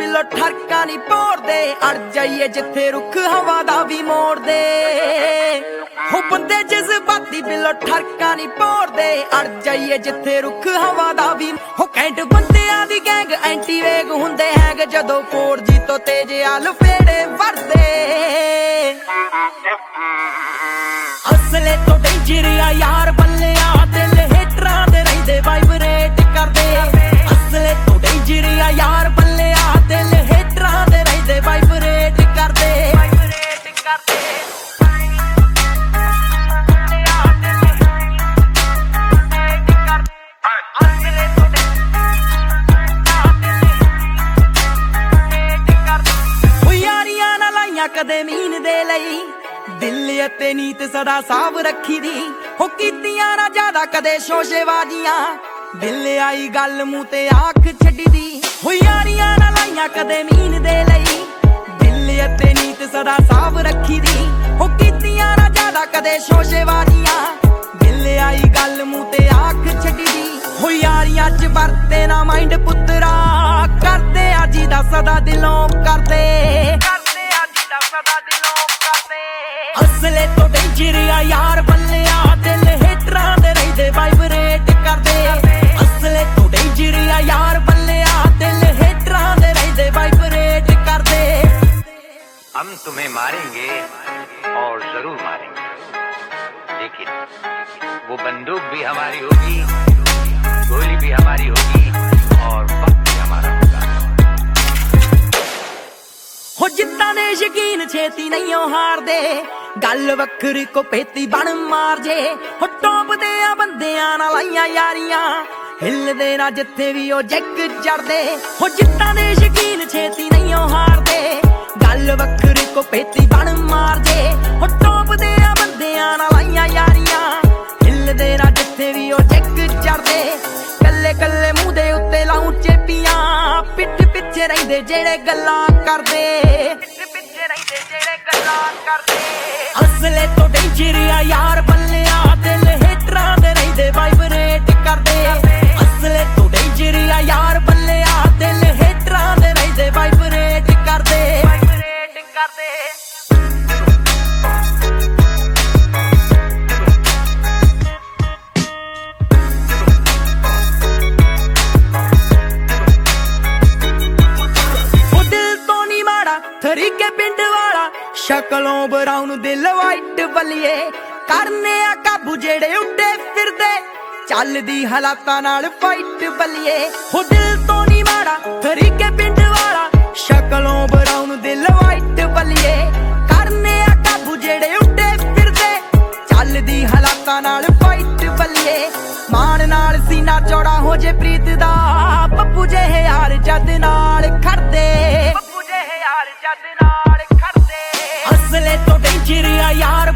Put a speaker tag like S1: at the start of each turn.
S1: ਬਿੱਲੋ ਠਰਕਾਂ ਨਹੀਂ ਪੋੜਦੇ ਅੜ ਜਾਈਏ ਜਿੱਥੇ ਰੁੱਖ ਹਵਾ ਦਾ ਵੀ ਮੋੜਦੇ ਹੋ ਬੰਦੇ ਜਜ਼ਬਾਤੀ ਬਿੱਲੋ ਠਰਕਾਂ ਨਹੀਂ ਪੋੜਦੇ ਅੜ ਜਾਈਏ ਜਿੱਥੇ ਰੁੱਖ ਹਵਾ ਦਾ ਵੀ ਹੋ ਕੈਂਟ ਬੰਦਿਆਂ ਦੀ ਗੈਂਗ ਐਂਟੀ ਵੇਗ ਹੁੰਦੇ ਹੈਗੇ ਜਦੋਂ 4G ਤੋਂ ਤੇਜ਼ ਆਲ ਫੇੜੇ ਵਰਦੇ ਅਸਲੇ ਤੋਂ ਡੇਂਜਰ ਆ ਯਾਰ ਬੱਲਿਆ ਦਿਲ ਹੇਟਰਾਂ ਦੇ ਰਹਿੰਦੇ ਵਾਈਬਰੇਟ ਕਰਦੇ ਅਸਲੇ ਤੋਂ ਡੇਂਜਰ ਆ ਯਾਰ ਬੱਲਿਆ ਦਿਲ ਹੇਟਰਾਂ ਦੇ ਰਹਿੰਦੇ ਵਾਈਬਰੇਟ ਕਰਦੇ ਯਾਰੀਆਂ ਨਾਲ ਲਾਈਆਂ ਕਦੇ ਮੀਨ ਦੇ ਲਈ ਦਿਲ ਅਤੇ ਨੀਤ ਸਦਾ ਸਾਫ ਰੱਖੀ ਦੀ ਹੋ ਕੀਤੀਆਂ ਨਾ ਜ਼ਿਆਦਾ ਕਦੇ ਸ਼ੋਸ਼ੇਬਾਜ਼ੀਆਂ ਦਿਲ ਆਈ ਗੱਲ ਮੂੰਹ ਤੇ ਆਖ ਛੱਡੀ ਦੀ ਹੋ ਯਾਰੀਆਂ ਨਾ ਲਾਈਆਂ ਕਦੇ ਮੀਨ ਦੇ ਲਈ ਦਿਲ ਅਤੇ ਨੀਤ ਸਦਾ ਸਾਫ ਰੱਖੀ ਦੀ ਹੋ ਕੀਤੀਆਂ ਨਾ ਜ਼ਿਆਦਾ ਕਦੇ ਸ਼ੋਸ਼ੇਬਾਜ਼ੀਆਂ ਦਿਲ ਆਈ ਗੱਲ ਮੂੰਹ ਤੇ ਆਖ ਛੱਡੀ ਦੀ ਹੋ ਯਾਰੀਆਂ ਚ ਵਰਤੇ ਨਾ ਮਾਈਂਡ ਪੁੱਤਰਾ ਕਰਦੇ ਆ ਜੀ ਦਾ ਸਦਾ ਦਿਲੋਂ ਕਰਦੇ ਅਸਲੇ ਤੋਂ ਡੇਂਜਰ ਆ ਯਾਰ ਬੱਲਿਆ ਦਿਲ ਹੇਟਰਾਂ ਦੇ ਰਹਿੰਦੇ ਵਾਈਬਰੇਟ ਕਰਦੇ ਅਸਲੇ ਤੋਂ ਡੇਂਜਰ ਆ ਯਾਰ ਬੱਲਿਆ ਦਿਲ ਹੇਟਰਾਂ ਦੇ ਰਹਿੰਦੇ ਵਾਈਬਰੇਟ ਕਰਦੇ
S2: हम तुम्हें मारेंगे और जरूर मारेंगे लेकिन वो बंदूक भी हमारी होगी गोली भी हमारी होगी और वक्त भी हमारा होगा
S1: ਹੋ ਜਿੱਤਾਂ ਦੇ ਯਕੀਨ ਛੇਤੀ ਨਹੀਂ ਹਾਰਦੇ ਗੱਲ ਵੱਖਰੀ ਕੋ ਪੇਤੀ ਬਣ ਮਾਰ ਜੇ ਹੋ ਟੋਪਦੇ ਆ ਬੰਦਿਆਂ ਨਾਲ ਆਈਆਂ ਯਾਰੀਆਂ ਹਿੱਲਦੇ ਨਾ ਜਿੱਥੇ ਵੀ ਉਹ ਜੱਗ ਚੜਦੇ ਹੋ ਜਿੱਤਾਂ ਦੇ ਯਕੀਨ ਛੇਤੀ ਨਹੀਂ ਹਾਰਦੇ ਗੱਲ ਵੱਖਰੀ ਕੋ ਪੇਤੀ ਬਣ ਮਾਰ ਜੇ ਹੋ ਟੋਪਦੇ ਆ ਬੰਦਿਆਂ ਨਾਲ ਆਈਆਂ ਯਾਰੀਆਂ ਹਿੱਲਦੇ ਨਾ ਜਿੱਥੇ ਵੀ ਉਹ ਜੱਗ ਚੜਦੇ ਕੱਲੇ ਕੱਲੇ ਮੂੰਹ ਦੇ ਉੱਤੇ ਲਾਉਂ ਚੇਪੀਆਂ ਪਿੱਠ ਪਿੱਛੇ ਰਹਿੰਦੇ ਜਿਹੜੇ ਗੱਲਾਂ ਕਰਦੇ ਅਸਲੇ ਤੋਂ ਡੇਂਜਰ ਆ ਯਾਰ ਬੱਲਿਆ ਦਿਲ ਹੇਟਰਾਂ ਦੇ ਰਹਿੰਦੇ ਵਾਈਬਰੇਟ ਕਰਦੇ ਅਸਲੇ ਤੋਂ ਡੇਂਜਰ ਆ ਯਾਰ ਬੱਲਿਆ ਦਿਲ ਹੇਟਰਾਂ ਦੇ ਰਹਿੰਦੇ ਵਾਈਬਰੇਟ ਕਰਦੇ ਤਰੀਕੇ ਪਿੰਡ ਵਾਲਾ ਸ਼ਕਲੋਂ ਬਰਾਉਨ ਦਿਲ ਵਾਈਟ ਬੱਲੀਏ ਕਰਨੇ ਆ ਕਾਬੂ ਜਿਹੜੇ ਉੱਡੇ ਫਿਰਦੇ ਚੱਲਦੀ ਹਾਲਾਤਾਂ ਨਾਲ ਫਾਈਟ ਬੱਲੀਏ ਹੋ ਦਿਲ ਤੋਂ ਨਹੀਂ ਮਾੜਾ ਤਰੀਕੇ ਪਿੰਡ ਵਾਲਾ ਸ਼ਕਲੋਂ ਬਰਾਉਨ ਦਿਲ ਵਾਈਟ ਬੱਲੀਏ ਕਰਨੇ ਆ ਕਾਬੂ ਜਿਹੜੇ ਉੱਡੇ ਫਿਰਦੇ ਚੱਲਦੀ ਹਾਲਾਤਾਂ ਨਾਲ ਫਾਈਟ ਬੱਲੀਏ ਮਾਣ ਨਾਲ ਸੀਨਾ ਚੌੜਾ ਹੋ ਜੇ ਪ੍ਰੀਤ ਦਾ ਪੱਪੂ ਜਿਹੇ ਯਾਰ ਜੱਦ ਨਾਲ ਖੜਦੇ ਅਸਲੇ ਤੋਂ ਡੇਂਜਰ ਆ ਯਾਰ